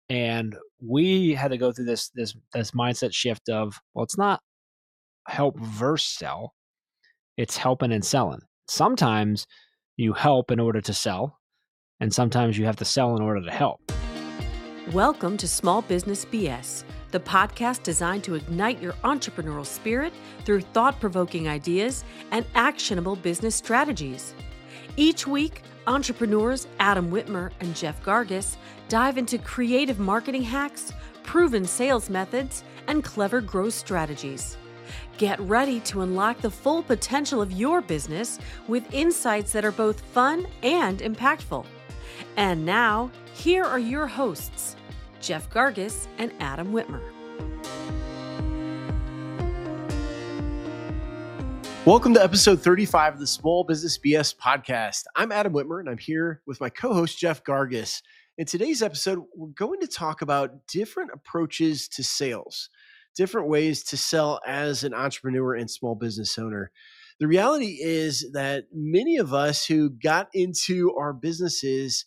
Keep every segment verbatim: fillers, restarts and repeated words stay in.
And we had to go through this this this mindset shift of, well, it's not help versus sell, it's helping and selling. Sometimes you help in order to sell, and sometimes you have to sell in order to help. Welcome to Small Business B S, the podcast designed to ignite your entrepreneurial spirit through thought-provoking ideas and actionable business strategies. Each week, entrepreneurs Adam Whitmer and Jeff Gargas dive into creative marketing hacks, proven sales methods, and clever growth strategies. Get ready to unlock the full potential of your business with insights that are both fun and impactful. And now, here are your hosts, Jeff Gargas and Adam Whitmer. Welcome to episode thirty-five of the Small Business B S podcast. I'm Adam Whitmer, and I'm here with my co-host, Jeff Gargas. In today's episode, we're going to talk about different approaches to sales, different ways to sell as an entrepreneur and small business owner. The reality is that many of us who got into our businesses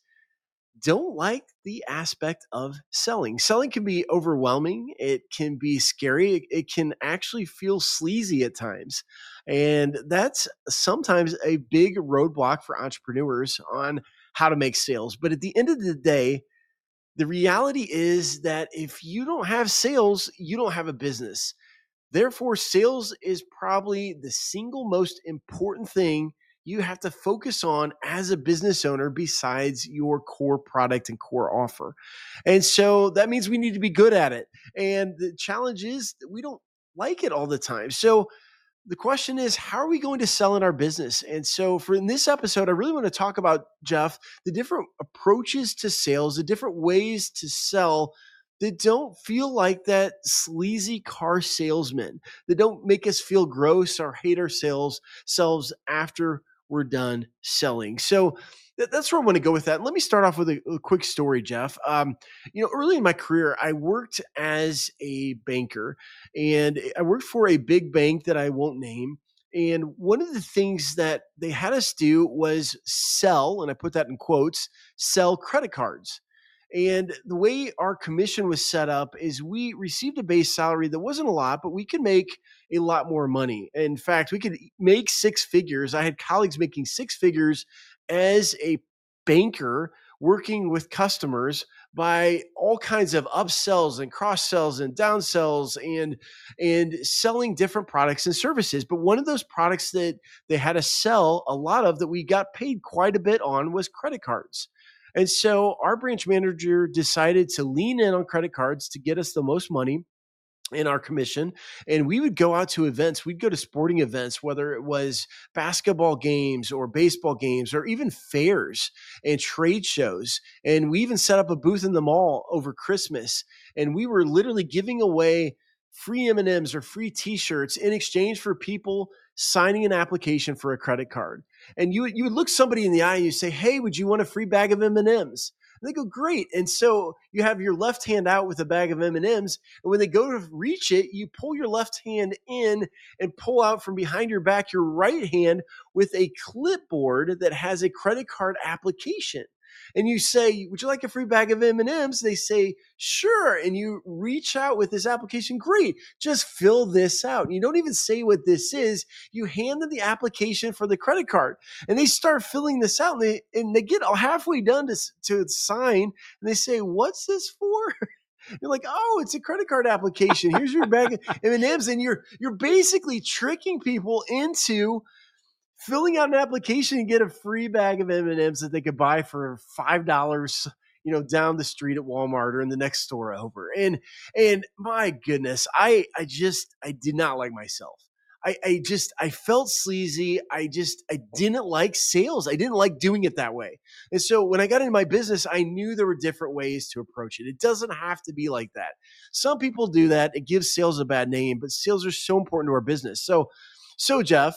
don't like the aspect of selling. Selling can be overwhelming. It can be scary. It, it can actually feel sleazy at times. And that's sometimes a big roadblock for entrepreneurs on how to make sales. But at the end of the day, the reality is that if you don't have sales, you don't have a business. Therefore, sales is probably the single most important thing you have to focus on as a business owner besides your core product and core offer. And so that means we need to be good at it. And the challenge is that we don't like it all the time. So the question is, how are we going to sell in our business? And so for in this episode, I really want to talk about, Jeff, the different approaches to sales, the different ways to sell that don't feel like that sleazy car salesman, that don't make us feel gross or hate our sales selves after we're done selling. So that, that's where I want to go with that. Let me start off with a, a quick story, Jeff. Um, you know, early in my career, I worked as a banker, and I worked for a big bank that I won't name. And one of the things that they had us do was sell, and I put that in quotes, sell credit cards. And the way our commission was set up is we received a base salary that wasn't a lot, but we could make a lot more money. In fact, we could make six figures. I had colleagues making six figures as a banker working with customers by all kinds of upsells and cross sells and downsells and and selling different products and services. But one of those products that they had to sell a lot of that we got paid quite a bit on was credit cards. And so our branch manager decided to lean in on credit cards to get us the most money in our commission. And we would go out to events. We'd go to sporting events, whether it was basketball games or baseball games or even fairs and trade shows. And we even set up a booth in the mall over Christmas. And we were literally giving away free M and M's or free t-shirts in exchange for people signing an application for a credit card. And you, you would look somebody in the eye and you say, hey, would you want a free bag of M and M's? And they go, great. And so you have your left hand out with a bag of M and M's. And when they go to reach it, you pull your left hand in and pull out from behind your back your right hand with a clipboard that has a credit card application. And you say, would you like a free bag of M and M's? They say, sure. And you reach out with this application. Great. Just fill this out. And you don't even say what this is. You hand them the application for the credit card. And they start filling this out. And they, and they get halfway done to, to sign. And they say, what's this for? You're like, oh, it's a credit card application. Here's your bag of M and M's. And you're, you're basically tricking people into filling out an application and get a free bag of M and M's that they could buy for five dollars, you know, down the street at Walmart or in the next store over. And, and my goodness, I, I just, I did not like myself. I, I just, I felt sleazy. I just, I didn't like sales. I didn't like doing it that way. And so when I got into my business, I knew there were different ways to approach it. It doesn't have to be like that. Some people do that. It gives sales a bad name, but sales are so important to our business. So So, Jeff,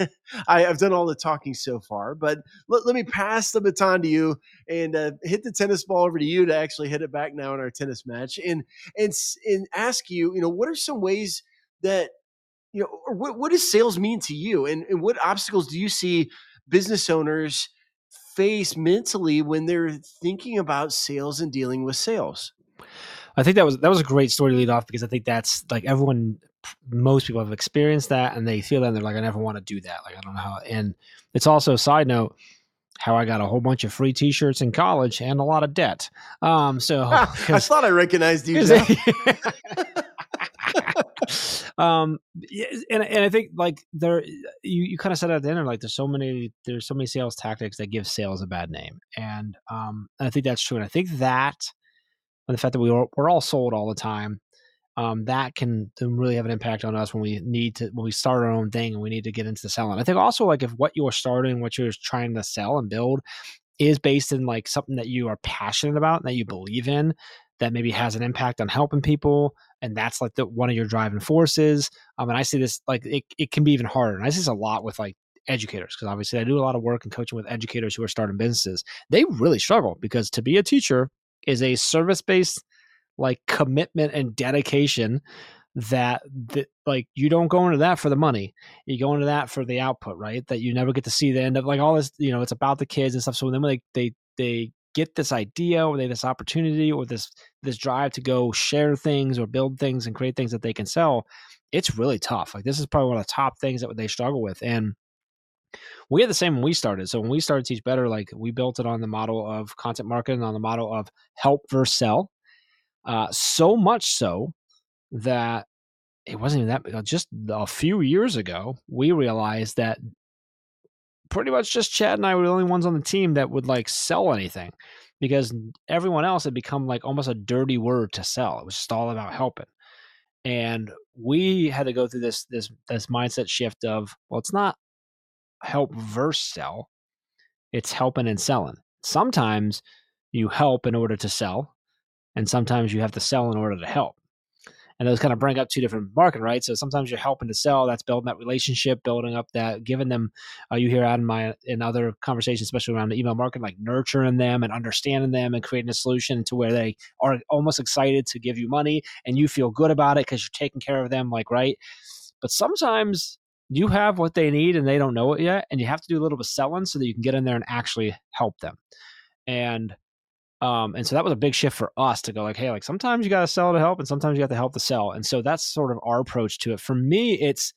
I, I've done all the talking so far, but let, let me pass the baton to you and uh, hit the tennis ball over to you to actually hit it back now in our tennis match and and and ask you, you know, what are some ways that, you know, or what, what does sales mean to you? And, and what obstacles do you see business owners face mentally when they're thinking about sales and dealing with sales? I think that was that was a great story to lead off because I think that's like everyone, most people have experienced that and they feel that and they're like, I never want to do that. Like I don't know how. And it's also a side note how I got a whole bunch of free T-shirts in college and a lot of debt. Um, so I thought I recognized you. Jeff. um, and and I think like there, you you kind of said at the end, like there's so many there's so many sales tactics that give sales a bad name, and um, and I think that's true. And I think that. And the fact that we were, we're all sold all the time, um, that can really have an impact on us when we need to, when we start our own thing and we need to get into the selling. I think also like if what you're starting, what you're trying to sell and build is based in like something that you are passionate about and that you believe in, that maybe has an impact on helping people. And that's like the, one of your driving forces. Um, and I see this, like it, it can be even harder. And I see this a lot with like educators, because obviously I do a lot of work and coaching with educators who are starting businesses. They really struggle because to be a teacher is a service-based like commitment and dedication that, that like you don't go into that for the money. You go into that for the output, right? That you never get to see the end of like all this, you know, it's about the kids and stuff. So then when they, they, they get this idea or they this opportunity or this, this drive to go share things or build things and create things that they can sell, it's really tough. Like this is probably one of the top things that they struggle with. And we had the same when we started. So when we started Teach Better, like we built it on the model of content marketing, on the model of help versus sell. Uh, so much so that it wasn't even that, just a few years ago, we realized that pretty much just Chad and I were the only ones on the team that would like sell anything, because everyone else had become like almost a dirty word to sell. It was just all about helping. And we had to go through this, this, this mindset shift of, well, it's not help versus sell. It's helping and selling. Sometimes you help in order to sell, and sometimes you have to sell in order to help. And those kind of bring up two different market, right? So sometimes you're helping to sell, that's building that relationship, building up that, giving them, uh, you hear out in my, in other conversations, especially around the email marketing, like nurturing them and understanding them and creating a solution to where they are almost excited to give you money and you feel good about it because you're taking care of them, like, right? But sometimes you have what they need and they don't know it yet, and you have to do a little bit of selling so that you can get in there and actually help them. And um, and so that was a big shift for us to go like, hey, like sometimes you got to sell to help, and sometimes you got to help to sell. And so that's sort of our approach to it. For me, it's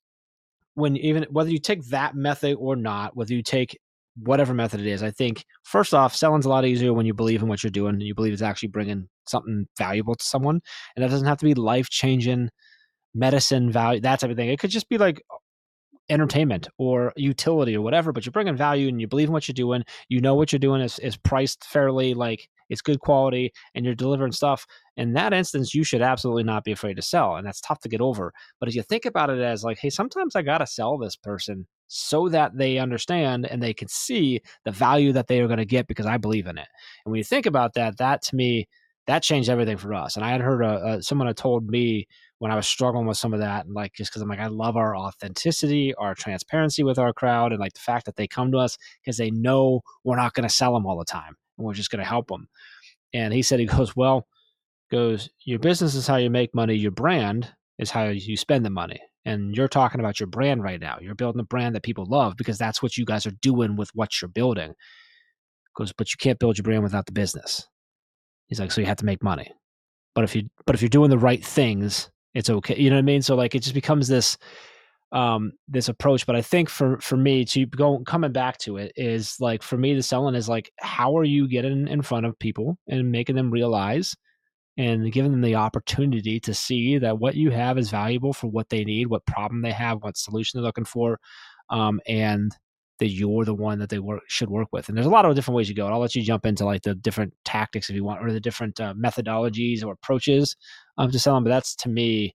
when even whether you take that method or not, whether you take whatever method it is, I think first off, selling's a lot easier when you believe in what you're doing and you believe it's actually bringing something valuable to someone. And that doesn't have to be life changing medicine value, that type of thing. It could just be like entertainment or utility or whatever, but you're bringing value and you believe in what you're doing. You know what you're doing is, is priced fairly, like it's good quality, and you're delivering stuff. In that instance, you should absolutely not be afraid to sell. And that's tough to get over. But if you think about it as like, hey, sometimes I got to sell this person so that they understand and they can see the value that they are going to get because I believe in it. And when you think about that, that to me, that changed everything for us. And I had heard a, a, someone had told me when I was struggling with some of that, and like, just because I'm like, I love our authenticity, our transparency with our crowd, and like the fact that they come to us because they know we're not going to sell them all the time and we're just going to help them. And he said, he goes, well, goes, your business is how you make money. Your brand is how you spend the money. And you're talking about your brand right now. You're building a brand that people love because that's what you guys are doing with what you're building. Goes, but you can't build your brand without the business. He's like, so you have to make money. But if you, but if you're doing the right things, it's okay. You know what I mean? So like, it just becomes this, um, this approach. But I think for, for me to go coming back to it is like, for me, the selling is like, how are you getting in front of people and making them realize and giving them the opportunity to see that what you have is valuable for what they need, what problem they have, what solution they're looking for. Um, and that you're the one that they work should work with. And there's a lot of different ways you go. And I'll let you jump into like the different tactics if you want, or the different uh, methodologies or approaches um, to selling. But that's to me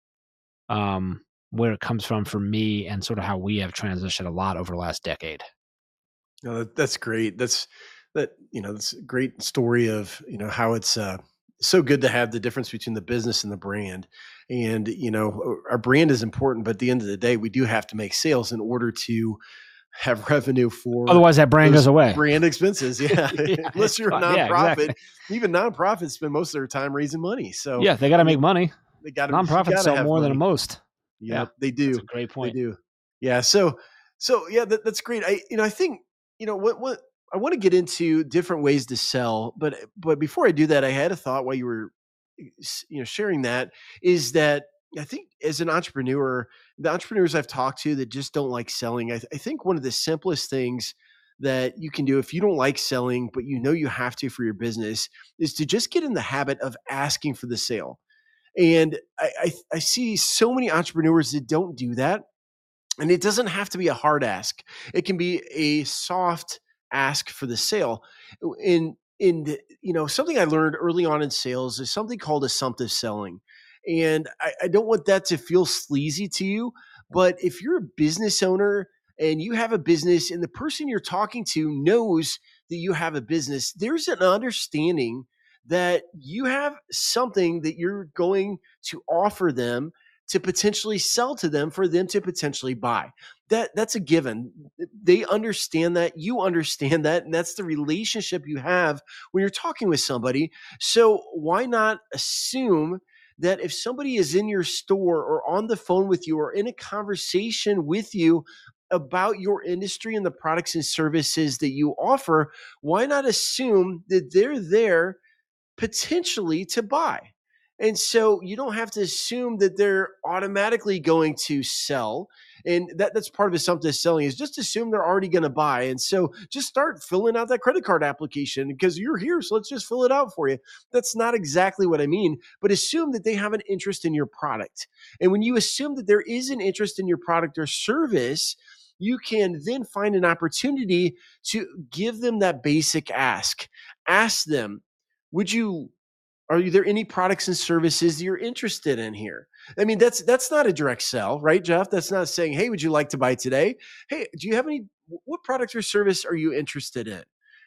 um, where it comes from for me, and sort of how we have transitioned a lot over the last decade. No, that, that's great. That's that, you know, that's a great story of, you know, how it's uh, so good to have the difference between the business and the brand. And, you know, our brand is important, but at the end of the day, we do have to make sales in order to have revenue for, otherwise that brand goes away. Brand expenses. Yeah. Yeah, Unless you're a nonprofit, yeah, exactly. Even nonprofits spend most of their time raising money. So yeah, they got to make money. They got to nonprofits sell more money than most. Yep, yeah, they do. That's a great point. They do. Yeah. So, so yeah, that, that's great. I, you know, I think, you know, what, what I want to get into different ways to sell, but, but before I do that, I had a thought while you were you know, sharing that is that I think as an entrepreneur, the entrepreneurs I've talked to that just don't like selling, I, th- I think one of the simplest things that you can do if you don't like selling, but you know you have to for your business, is to just get in the habit of asking for the sale. And I, I, I see so many entrepreneurs that don't do that. And it doesn't have to be a hard ask. It can be a soft ask for the sale. In in the, you know, something I learned early on in sales is something called assumptive selling. And I, I don't want that to feel sleazy to you, but if you're a business owner and you have a business and the person you're talking to knows that you have a business, there's an understanding that you have something that you're going to offer them to potentially sell to them for them to potentially buy. That that's a given. They understand that, you understand that, and that's the relationship you have when you're talking with somebody. So why not assume that if somebody is in your store or on the phone with you or in a conversation with you about your industry and the products and services that you offer, why not assume that they're there potentially to buy? And so you don't have to assume that they're automatically going to sell. And that, that's part of assumptive selling, is just assume they're already going to buy. And so just start filling out that credit card application because you're here. So let's just fill it out for you. That's not exactly what I mean, but assume that they have an interest in your product. And when you assume that there is an interest in your product or service, you can then find an opportunity to give them that basic ask. Ask them, would you are there any products and services that you're interested in here? I mean, that's that's not a direct sell, right, Jeff? That's not saying, hey, would you like to buy today? Hey, do you have any, what product or service are you interested in?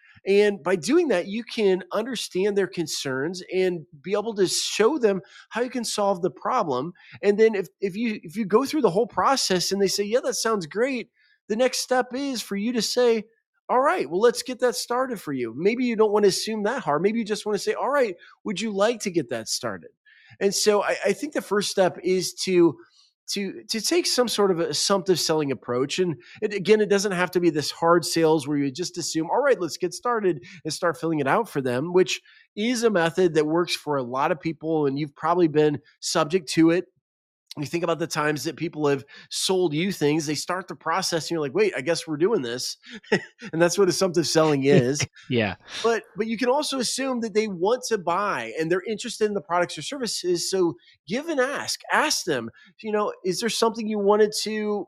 And by doing that, you can understand their concerns and be able to show them how you can solve the problem. And then if, if you if you go through the whole process and they say, yeah, that sounds great, the next step is for you to say, all right, well, let's get that started for you. Maybe you don't want to assume that hard. Maybe you just want to say, all right, would you like to get that started? And so I, I think the first step is to to to take some sort of assumptive selling approach. And it, again, it doesn't have to be this hard sales where you just assume, all right, let's get started and start filling it out for them, which is a method that works for a lot of people. And you've probably been subject to it. You think about the times that people have sold you things, they start the process and you're like, wait, I guess we're doing this. And that's what assumptive selling is. Yeah. But but you can also assume that they want to buy and they're interested in the products or services. So give and ask. Ask them, you know, is there something you wanted to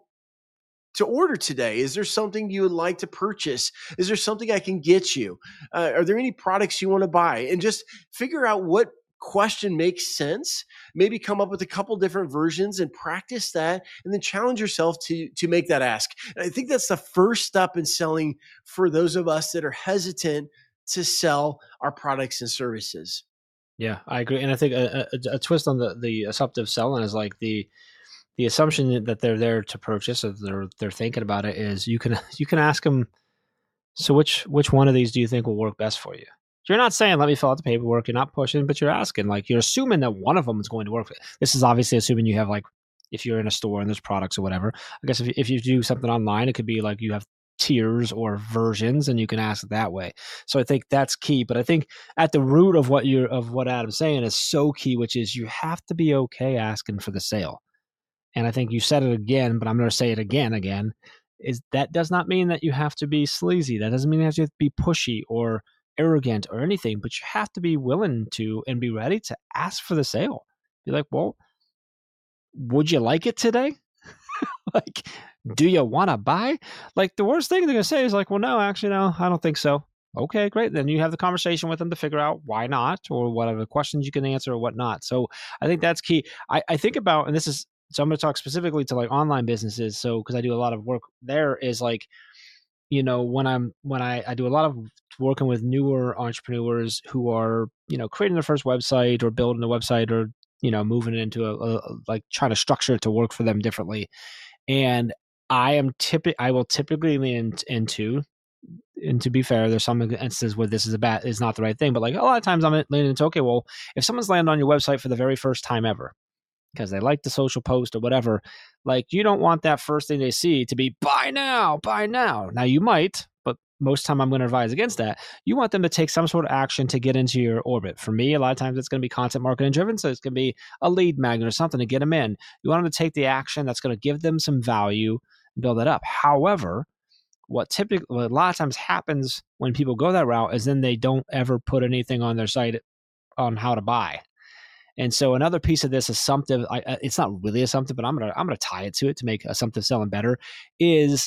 to order today? Is there something you would like to purchase? Is there something I can get you? Uh, are there any products you want to buy? And just figure out what question makes sense. Maybe come up with a couple different versions and practice that, and then challenge yourself to to make that ask. And I think that's the first step in selling for those of us that are hesitant to sell our products and services. Yeah, I agree. And I think a, a, a twist on the, the assumptive selling is like the the assumption that they're there to purchase, or they're they're thinking about it, is you can you can ask them, so which which one of these do you think will work best for you? You're not saying, let me fill out the paperwork. You're not pushing, but you're asking, like, you're assuming that one of them is going to work. This is obviously assuming you have, like, if you're in a store and there's products or whatever. I guess if, if you do something online, it could be like you have tiers or versions and you can ask it that way. So I think that's key. But I think at the root of what you're, of what Adam's saying is so key, which is you have to be okay asking for the sale. And I think you said it again, but I'm going to say it again, again, is that does not mean that you have to be sleazy. That doesn't mean that you have to be pushy or arrogant or anything, but you have to be willing to and be ready to ask for the sale. Be like, well, would you like it today? Like, do you want to buy? Like, the worst thing they're going to say is like, well, no, actually, no, I don't think so. Okay, great. Then you have the conversation with them to figure out why not, or whatever questions you can answer or whatnot. So I think that's key. I, I think about, and this is, so I'm going to talk specifically to like online businesses. So, because I do a lot of work there, is like, you know, when I'm, when I, I do a lot of working with newer entrepreneurs who are, you know, creating their first website or building a website or, you know, moving it into a, a like trying to structure it to work for them differently. And I am typically, I will typically lean into, and to be fair, there's some instances where this is a bad, is not the right thing, but like a lot of times I'm leaning into, okay, well, if someone's landed on your website for the very first time ever, because they like the social post or whatever, like you don't want that first thing they see to be buy now, buy now. Now you might, but most time I'm going to advise against that. You want them to take some sort of action to get into your orbit. For me, a lot of times it's going to be content marketing driven. So it's going to be a lead magnet or something to get them in. You want them to take the action that's going to give them some value and build it up. However, what typically, what a lot of times happens when people go that route is then they don't ever put anything on their site on how to buy. And so another piece of this assumptive, I, it's not really assumptive, but I'm gonna I'm gonna tie it to it to make assumptive selling better, is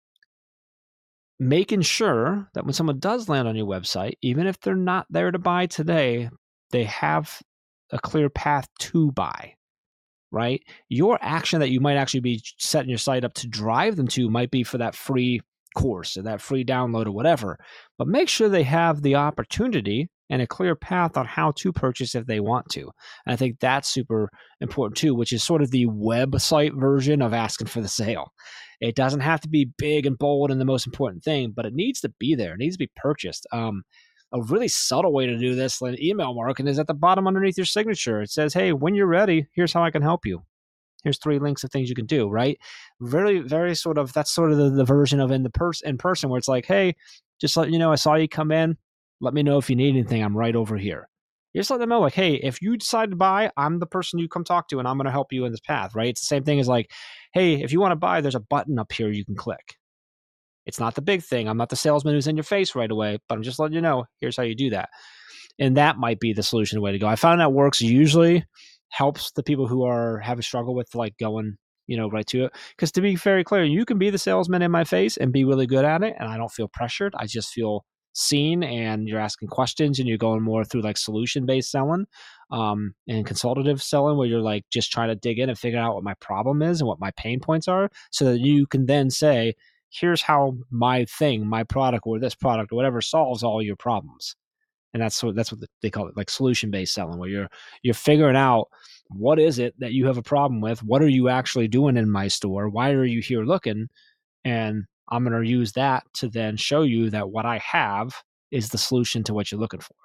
making sure that when someone does land on your website, even if they're not there to buy today, they have a clear path to buy, right? Your action that you might actually be setting your site up to drive them to might be for that free course or that free download or whatever, but make sure they have the opportunity and a clear path on how to purchase if they want to. And I think that's super important too, which is sort of the website version of asking for the sale. It doesn't have to be big and bold and the most important thing, but it needs to be there. It needs to be purchased. Um, a really subtle way to do this in email marketing is at the bottom underneath your signature. It says, hey, when you're ready, here's how I can help you. Here's three links of things you can do, right? Very, very sort of, that's sort of the, the version of in the pers- in person where it's like, hey, just let you know, I saw you come in. Let me know if you need anything. I'm right over here. You just let them know, like, hey, if you decide to buy, I'm the person you come talk to, and I'm going to help you in this path, right? It's the same thing as like, hey, if you want to buy, there's a button up here you can click. It's not the big thing. I'm not the salesman who's in your face right away, but I'm just letting you know, here's how you do that. And that might be the solution way to go. I found that works usually, helps the people who are have a struggle with like going, you know, right to it. Because to be very clear, you can be the salesman in my face and be really good at it, and I don't feel pressured. I just feel seen, and you're asking questions, and you're going more through like solution-based selling um, and consultative selling, where you're like just trying to dig in and figure out what my problem is and what my pain points are, so that you can then say, here's how my thing, my product or this product or whatever solves all your problems. And that's what that's what they call it, like solution-based selling, where you're you're figuring out what is it that you have a problem with, what are you actually doing in my store, why are you here looking, and I'm going to use that to then show you that what I have is the solution to what you're looking for.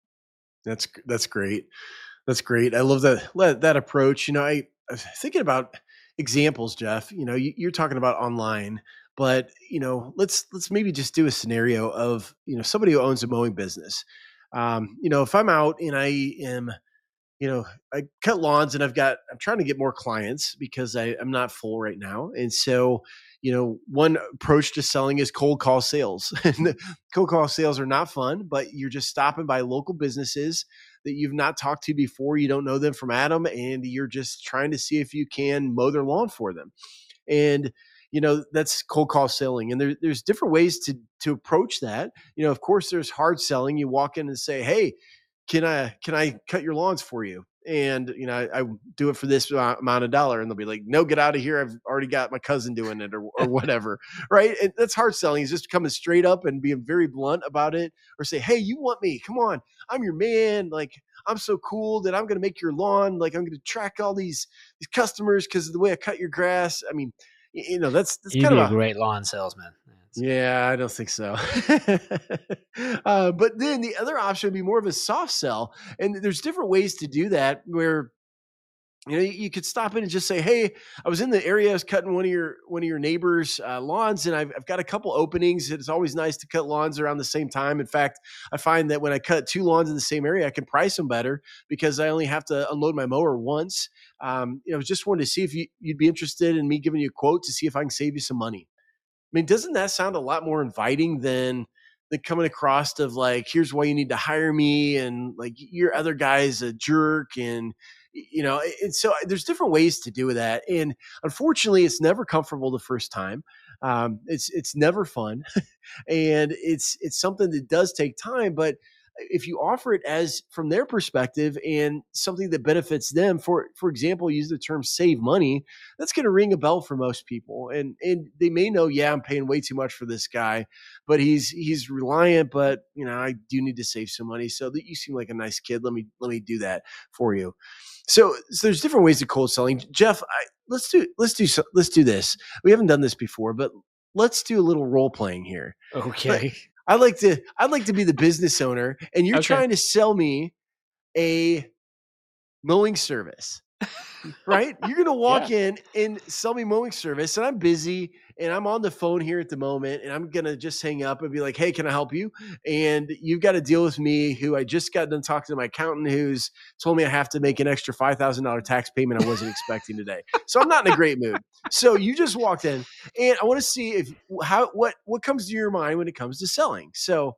That's that's great. That's great. I love that that approach. You know, I, I was thinking about examples, Jeff. You know, you, you're talking about online, but you know, let's let's maybe just do a scenario of you know somebody who owns a mowing business. Um, you know, if I'm out and I am, you know, I cut lawns and I've got, I'm trying to get more clients because I, I'm not full right now, and so you know, one approach to selling is cold call sales. And cold call sales are not fun, but you're just stopping by local businesses that you've not talked to before. You don't know them from Adam, and you're just trying to see if you can mow their lawn for them. And, you know, that's cold call selling. And there, there's different ways to, to approach that. You know, of course, there's hard selling. You walk in and say, hey, can I, can I cut your lawns for you? And, you know, I, I do it for this amount of dollar, and they'll be like, no, get out of here. I've already got my cousin doing it, or, or whatever. Right. And that's hard selling, is just coming straight up and being very blunt about it, or say, hey, you want me? Come on. I'm your man. Like, I'm so cool that I'm going to make your lawn. Like, I'm going to track all these, these customers because of the way I cut your grass. I mean, you know, that's, that's You'd kind be of a great lawn salesman. Yeah, I don't think so. uh, but then the other option would be more of a soft sell. And there's different ways to do that, where you know, you could stop in and just say, hey, I was in the area, I was cutting one of your one of your neighbors' uh, lawns, and I've, I've got a couple openings. It's always nice to cut lawns around the same time. In fact, I find that when I cut two lawns in the same area, I can price them better because I only have to unload my mower once. Um, you know, just wanted to see if you, you'd be interested in me giving you a quote to see if I can save you some money. I mean, doesn't that sound a lot more inviting than than coming across of like, here's why you need to hire me, and like your other guy's a jerk, and you know, and so there's different ways to do that. And unfortunately, it's never comfortable the first time. Um, it's it's never fun, and it's it's something that does take time. But if you offer it as from their perspective and something that benefits them, for for example, use the term save money, that's going to ring a bell for most people. And and they may know, yeah, I'm paying way too much for this guy, but he's he's reliant, but you know, I do need to save some money. So that you seem like a nice kid. Let me let me do that for you. So, so there's different ways of cold selling. Jeff, I, let's do let's do let's do this. We haven't done this before, but let's do a little role playing here. Okay. But I'd like to I'd like to be the business owner, and you're Okay. trying to sell me a mowing service. right? You're going to walk Yeah. in and sell me mowing service, and I'm busy and I'm on the phone here at the moment, and I'm going to just hang up and be like, hey, can I help you? And you've got to deal with me, who I just got done talking to my accountant, who's told me I have to make an extra five thousand dollars tax payment I wasn't expecting today. So I'm not in a great mood. So you just walked in, and I want to see if how what what comes to your mind when it comes to selling. So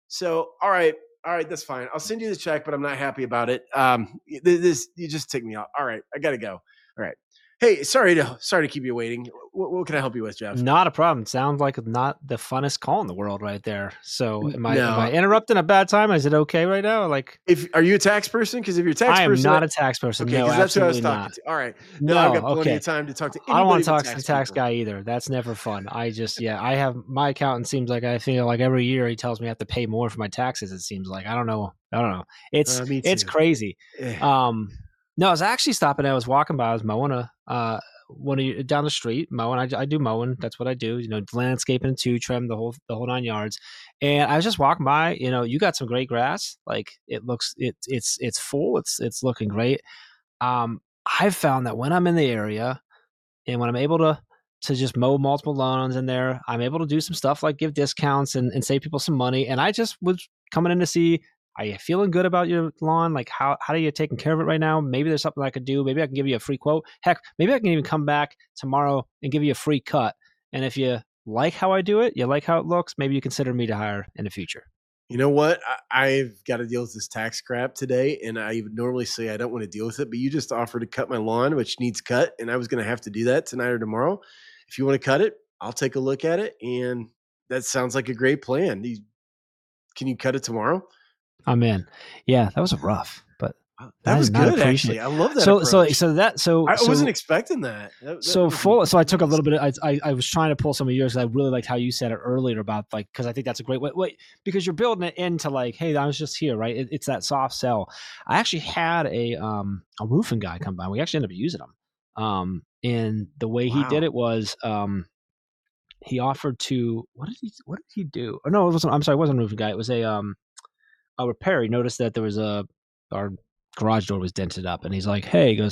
so all right. All right, that's fine. I'll send you the check, but I'm not happy about it. Um, this you just tick me off. All right, I gotta go. All right. Hey, sorry to sorry to keep you waiting. What, what can I help you with, Jeff? Not a problem. Sounds like not the funnest call in the world right there. So am I No. am I interrupting a bad time? Is it okay right now? Like, if are you a tax person? Because if you're a tax I am person, not a tax person. okay, No, because that's who I was absolutely talking not. to. All right. No, I've got plenty okay. of time to talk to I don't want to anybody talk but to the tax people. guy either. That's never fun. I just, yeah, I have my accountant seems like I feel like every year he tells me I have to pay more for my taxes. It seems like I don't know. I don't know. It's Uh, me it's too. crazy. Eh. Um, no, I was actually stopping. I was walking by. I was mowing a uh one of you down the street mowing. I, I do mowing. That's what I do. You know, landscaping too, trim the whole the whole nine yards. And I was just walking by. You know, you got some great grass. Like it looks, it it's it's full. It's it's looking great. Um, I've found that when I'm in the area and when I'm able to to just mow multiple lawns in there, I'm able to do some stuff like give discounts and, and save people some money. And I just was coming in to see, are you feeling good about your lawn? Like how how are you taking care of it right now? Maybe there's something I could do. Maybe I can give you a free quote. Heck, maybe I can even come back tomorrow and give you a free cut. And if you like how I do it, you like how it looks, maybe you consider me to hire in the future. You know what? I, I've got to deal with this tax crap today, and I would normally say I don't want to deal with it, but you just offered to cut my lawn, which needs cut, and I was going to have to do that tonight or tomorrow. If you want to cut it, I'll take a look at it, and that sounds like a great plan. You, can you cut it tomorrow? I'm in. Yeah, that was rough, but that I was did not good. appreciate- Actually, I love that. So approach. so so that so I so, wasn't expecting that. That- that so was full. So I took a nice. little bit. Of, I, I I was trying to pull some of yours. I really liked how you said it earlier about like because I think that's a great way. Wait, because you're building it into like, hey, I was just here, right? It, it's that soft sell. I actually had a um a roofing guy come by. We actually ended up using him. Um, and the way he did Wow. it was um he offered to what did he what did he do? Oh, no, it wasn't. I'm sorry, it wasn't a roofing guy. It was a um a repair. He noticed that there was a our garage door was dented up, and he's like, hey, he goes.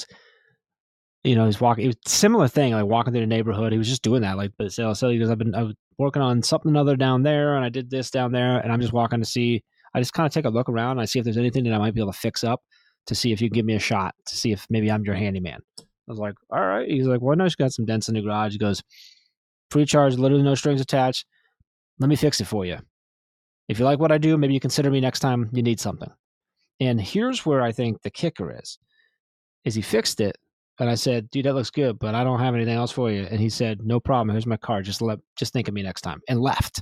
You know, he's walking. It was a similar thing, like walking through the neighborhood. He was just doing that, like, but so, so he goes, "I've been, I was working on something other down there, and I did this down there, and I'm just walking to see. I just kind of take a look around, and I see if there's anything that I might be able to fix up, to see if you give me a shot, to see if maybe I'm your handyman." I was like, "All right." He's like, "Well, I know she's got some dents in the garage." He goes, "Free charge, literally no strings attached. Let me fix it for you. If you like what I do, maybe you consider me next time you need something." And here's where I think the kicker is: is he fixed it. And I said, dude, that looks good, but I don't have anything else for you. And he said, no problem. Here's my card. Just let, just think of me next time. And left.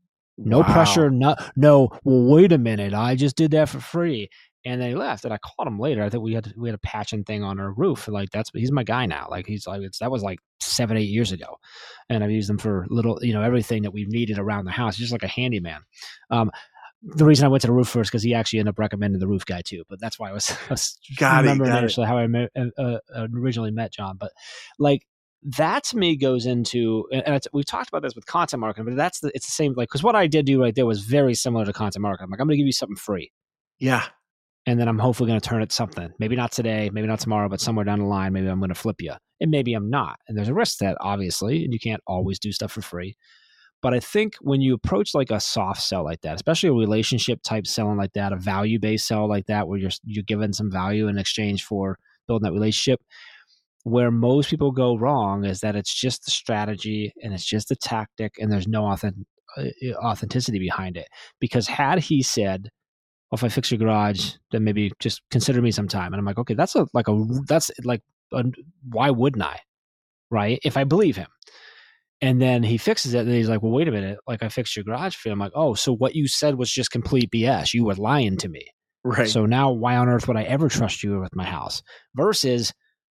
No Wow. pressure. No, no. Well, wait a minute. I just did that for free. And then he left. And I called him later. I think we had to, we had a patching thing on our roof. Like that's he's my guy now. Like he's like it's that was like seven, eight years ago, and I've used him for little, you know, everything that we've needed around the house. He's just like a handyman. Um, The reason I went to the roof first because he actually ended up recommending the roof guy too. But that's why I was, I was Got it, remembering got it. actually how I met, uh, uh, originally met John. But like that to me goes into, and it's, we've talked about this with content marketing, but that's the, it's the same. Like because what I did do right there was very similar to content marketing. I'm like I'm going to give you something free, Yeah. and then I'm hopefully going to turn it something. Maybe not today, maybe not tomorrow, but somewhere down the line, maybe I'm going to flip you, and maybe I'm not. And there's a risk to that, obviously, and you can't always do stuff for free. But I think when you approach like a soft sell like that, especially a relationship type selling like that, a value based sell like that, where you're you're given some value in exchange for building that relationship, where most people go wrong is that it's just the strategy and it's just the tactic and there's no authentic, authenticity behind it. Because had he said, well, if I fix your garage, then maybe just consider me sometime. And I'm like, okay, that's a like a that's like a, why wouldn't I, right? If I believe him. And then he fixes it, and he's like, well, wait a minute. Like, I fixed your garage for you. I'm like, oh, so what you said was just complete B S. You were lying to me. Right. So now why on earth would I ever trust you with my house? Versus,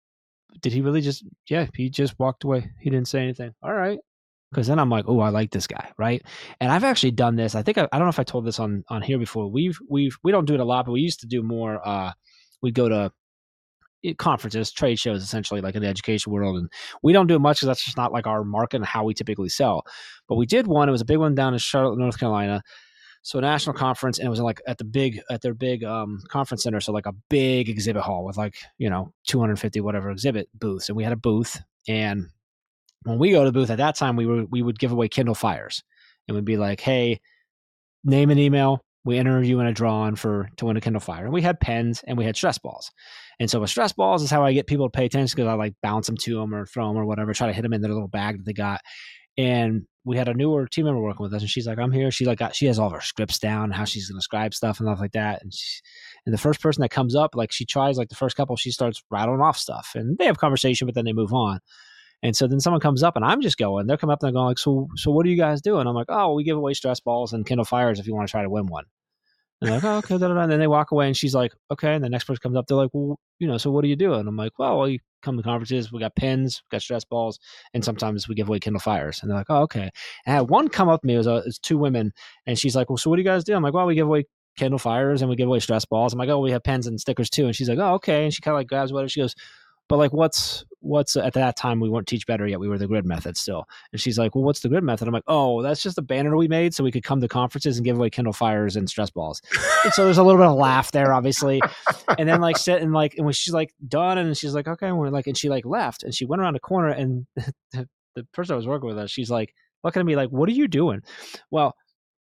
did he really just, yeah, he just walked away. He didn't say anything. All right. Because then I'm like, oh, I like this guy, right? And I've actually done this. I think, I, I don't know if I told this on on here before. We've, we've, we don't do it a lot, but we used to do more. Uh, we'd go to conferences, trade shows, essentially like in the education world. And we don't do it much because that's just not like our market and how we typically sell. But we did one. It was a big one down in Charlotte, North Carolina. So a national conference, and it was like at the big, at their big um, conference center. So like a big exhibit hall with like, you know, two hundred fifty, whatever exhibit booths. And we had a booth. And when we go to the booth at that time, we were, we would give away Kindle Fires, and we'd be like, hey, name and email. We enter you in a drawing for to win a Kindle Fire. And we had pens and we had stress balls. And so with stress balls is how I get people to pay attention, because I like bounce them to them or throw them or whatever, try to hit them in their little bag that they got. And we had a newer team member working with us, and she's like, I'm here. She like got, she has all of her scripts down, how she's going to scribe stuff and stuff like that. And she, and the first person that comes up, like she tries like the first couple, she starts rattling off stuff, and they have conversation, but then they move on. And so then someone comes up, and I'm just going, they're coming up and they're going like, so, so what do you guys do? And I'm like, oh, we give away stress balls and Kindle Fires if you want to try to win one. And they're like, oh, okay. Da, da, da. And then they walk away, and she's like, okay. And the next person comes up, they're like, well, you know, so what do you do? And I'm like, well, we come to conferences, we got pins, we got stress balls, and sometimes we give away Kindle Fires. And they're like, oh, okay. And I had one come up to me, it was, a, it was two women, and she's like, well, so what do you guys do? I'm like, well, we give away Kindle Fires and we give away stress balls. I'm like, oh, we have pens and stickers too. And she's like, oh, okay. And she kind of like grabs whatever. She goes, but like, what's, what's at that time, we weren't Teach Better yet. We were the grid method still. And she's like, well, what's the grid method? I'm like, oh, that's just a banner we made so we could come to conferences and give away Kindle Fires and stress balls. And so there's a little bit of laugh there, obviously. And then like sit and like, and when she's like done, and she's like, okay, and we're like, and she like left, and she went around the corner, and the, the person I was working with us, she's like looking at me like, what are you doing? Well,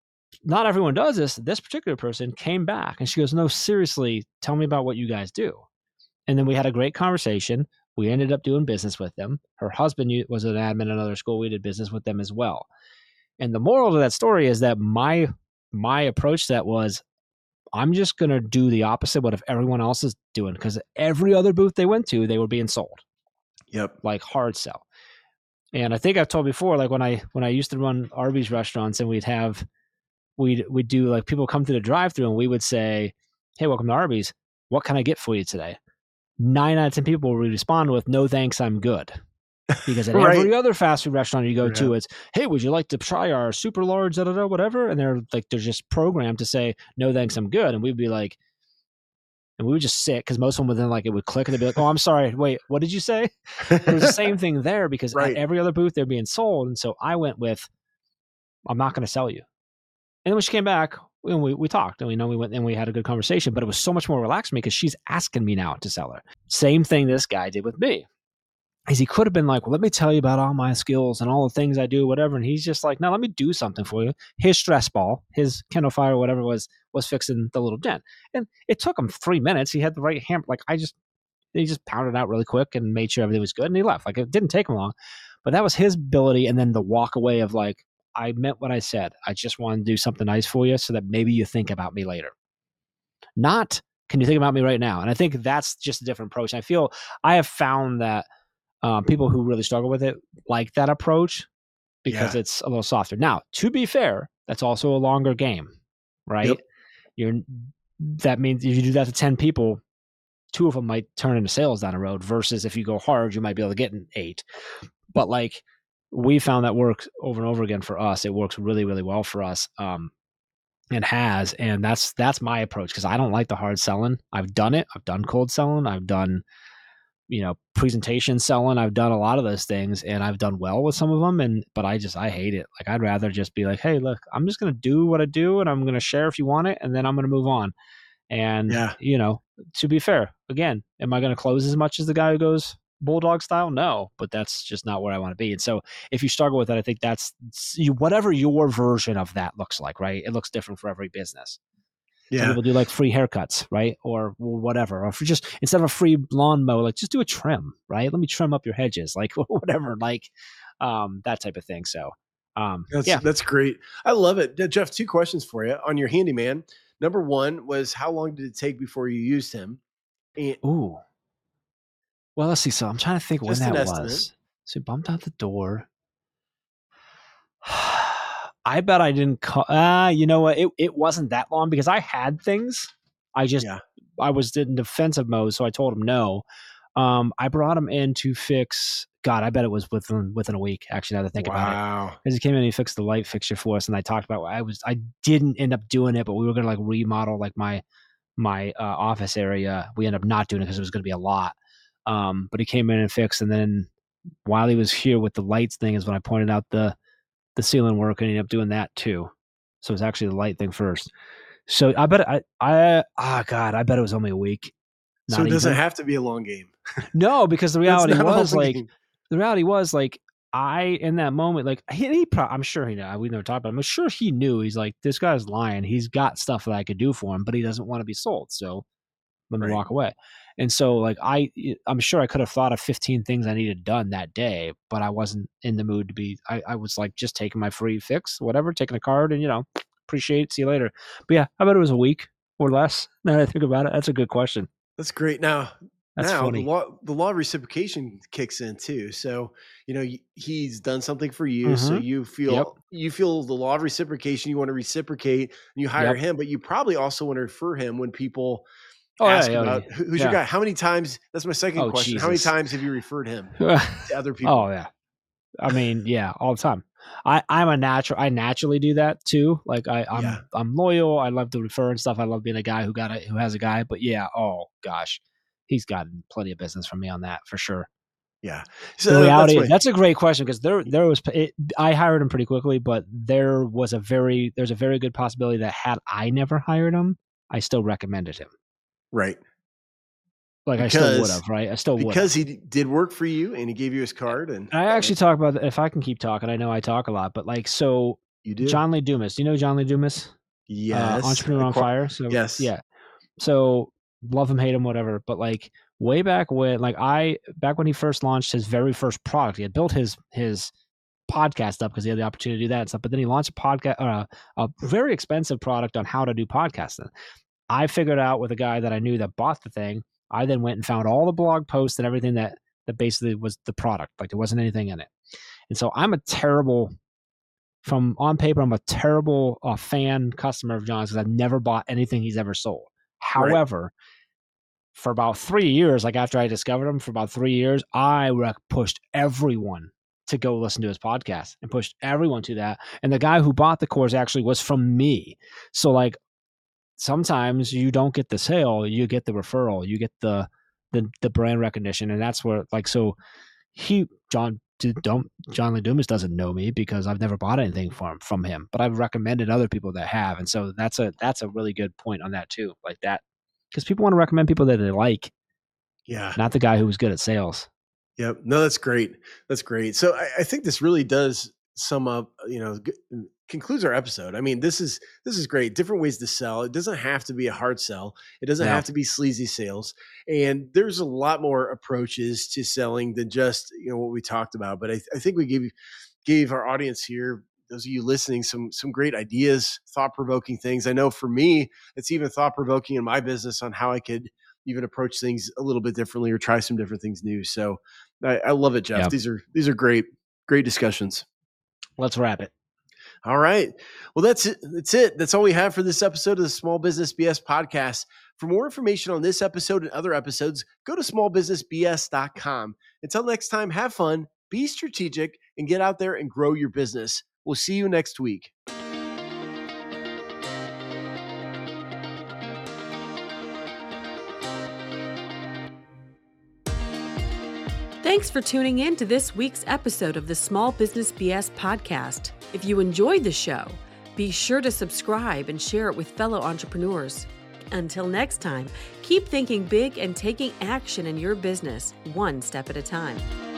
not everyone does this. This particular person came back, and she goes, no, seriously, tell me about what you guys do. And then we had a great conversation. We ended up doing business with them. Her husband was an admin at another school. We did business with them as well. And the moral of that story is that my my approach to that was, I'm just going to do the opposite of what if everyone else is doing, because every other booth they went to, they were being sold. Yep. Like hard sell. And I think I've told before, like when I when I used to run Arby's restaurants, and we'd have we'd we'd do like people come through the drive-thru, and we would say, hey, welcome to Arby's. What can I get for you today? Nine out of ten people will respond with, no, thanks, I'm good. Because at Right. every other fast food restaurant you go Yeah. to, it's, hey, would you like to try our super large, da da da, whatever? And they're like, they're just programmed to say, no, thanks, I'm good. And we'd be like, and we would just sit, because most of them would then like, it would click, and they'd be like, oh, I'm sorry, wait, what did you say? It was the same thing there, because Right. at every other booth they're being sold. And so I went with, I'm not going to sell you. And then when she came back, and we, we talked, and we know we went and we had a good conversation, but it was so much more relaxed for me because she's asking me now to sell her. Same thing this guy did with me. Is he could have been like, well, let me tell you about all my skills and all the things I do, whatever. And he's just like, no, let me do something for you. His stress ball, his Kindle Fire, whatever was, was fixing the little dent. And it took him three minutes. He had the right hand. Like I just, he just pounded out really quick and made sure everything was good. And he left. Like it didn't take him long, but that was his ability. And then the walk away of like, I meant what I said. I just want to do something nice for you so that maybe you think about me later. Not, can you think about me right now? And I think that's just a different approach. I feel I have found that um, people who really struggle with it like that approach because Yeah. it's a little softer. Now, to be fair, that's also a longer game, right? Yep. You're that means if you do that to ten people, two of them might turn into sales down the road, versus if you go hard, you might be able to get an eight. But like, we found that works over and over again for us. It works really, really well for us. Um, and has, and that's, that's my approach. Cause I don't like the hard selling. I've done it. I've done cold selling. I've done, you know, presentation selling. I've done a lot of those things, and I've done well with some of them. And, but I just, I hate it. Like, I'd rather just be like, hey, look, I'm just going to do what I do, and I'm going to share if you want it. And then I'm going to move on. And, Yeah. you know, to be fair, again, am I going to close as much as the guy who goes bulldog style? No, but that's just not where I want to be. And so if you struggle with that, I think that's you, whatever your version of that looks like, right? It looks different for every business. Some Yeah. people do like free haircuts, right? Or whatever. Or if you just, instead of a free lawn mow, like just do a trim, right? Let me trim up your hedges, like whatever, like um, that type of thing. So um, That's, yeah. that's great. I love it. Jeff, two questions for you on your handyman. Number one was, how long did it take before you used him? And Ooh. Well, let's see. So I'm trying to think when Just an that estimate. was. So he bumped out the door. I bet I didn't call. Ah, uh, you know what? It it wasn't that long because I had things. I just Yeah. I was in defensive mode, so I told him no. Um, I brought him in to fix. God, I bet it was within within a week. Actually, now that I think about it, Wow. because he came in and he fixed the light fixture for us, and I talked about. I was I didn't end up doing it, but we were gonna like remodel like my my uh, office area. We ended up not doing it because it was gonna be a lot. Um, but he came in and fixed, and then while he was here with the lights thing is when I pointed out the the ceiling work, and he ended up doing that too. So it's actually the light thing first. So I bet I, I, oh God, I bet it was only a week. So it doesn't even have to be a long game. No, because the reality was like, game. the reality was like, I, in that moment, like he, he pro- I'm sure he knew, we never talked about him. I'm sure he knew. He's like, this guy's lying. He's got stuff that I could do for him, but he doesn't want to be sold. So let me Right. walk away. And so like, I, I'm sure I could have thought of fifteen things I needed done that day, but I wasn't in the mood to be, I, I was like, just taking my free fix, whatever, taking a card and, you know, appreciate it. See you later. But yeah, I bet it was a week or less. Now that I think about it, that's a good question. That's great. Now, That's now funny. the law, the law of reciprocation kicks in too. So, you know, he's done something for you. So Mhm. you feel, Yep. you feel the law of reciprocation, you want to reciprocate and you hire Yep. him, but you probably also want to refer him when people Oh, yeah, ask yeah, about yeah. "Who- who's Yeah. your guy? How many times? That's my second Oh, question. How many Jesus. times have you referred him to other people? Oh yeah. I mean, yeah, all the time. I, I'm a natural. I naturally do that too. Like I, I'm, Yeah. I'm loyal. I love to refer and stuff. I love being a guy who got a, who has a guy. But yeah, oh gosh, he's gotten plenty of business from me on that for sure. Yeah. The So reality, that's, that's, my, a great question because there, there was. It, I hired him pretty quickly, but there was a very, there's a very good possibility that had I never hired him, I still recommended him. right. Like Because, I still would have, right? I still would because he did work for you and he gave you his card. And I actually talk about that. If I can keep talking, I know I talk a lot, but like, so you do. John Lee Dumas, do you know John Lee Dumas? Yes. Uh, Entrepreneur on Fire. So yes. yeah. So love him, hate him, whatever. But like way back when, like I, back when he first launched his very first product, he had built his, his podcast up because he had the opportunity to do that and stuff. But then he launched a podcast, uh, a very expensive product on how to do podcasting. I figured out with a guy that I knew that bought the thing. I then went and found all the blog posts and everything that, that basically was the product. Like there wasn't anything in it. And so I'm a terrible, from on paper, I'm a terrible uh, fan customer of John's because I've never bought anything he's ever sold. However, right. for about three years, like after I discovered him, for about three years, I rec- pushed everyone to go listen to his podcast and pushed everyone to that. And the guy who bought the course actually was from me. So like, sometimes you don't get the sale, you get the referral, you get the the the brand recognition, and that's where like so he John don't John Lee Dumas doesn't know me because I've never bought anything from from him, but I've recommended other people that have, and so that's a that's a really good point on that too, like that because people want to recommend people that they like, yeah, not the guy who was good at sales. Yep, no, that's great. That's great. So I, I think this really does sum up, you know, g- concludes our episode. I mean, this is this is great. Different ways to sell. It doesn't have to be a hard sell. It doesn't No. have to be sleazy sales. And there's a lot more approaches to selling than just, you know, what we talked about. But I, I think we gave gave our audience here, those of you listening, some some great ideas, thought-provoking things. I know for me, it's even thought-provoking in my business on how I could even approach things a little bit differently or try some different things new. So I, I love it, Jeff. Yeah. These are these are great, great discussions. Let's wrap it. All right. Well, that's it. That's it. That's all we have for this episode of the Small Business B S podcast. For more information on this episode and other episodes, go to small business b s dot com. Until next time, have fun, be strategic, and get out there and grow your business. We'll see you next week. Thanks for tuning in to this week's episode of the Small Business B S podcast. If you enjoyed the show, be sure to subscribe and share it with fellow entrepreneurs. Until next time, keep thinking big and taking action in your business one step at a time.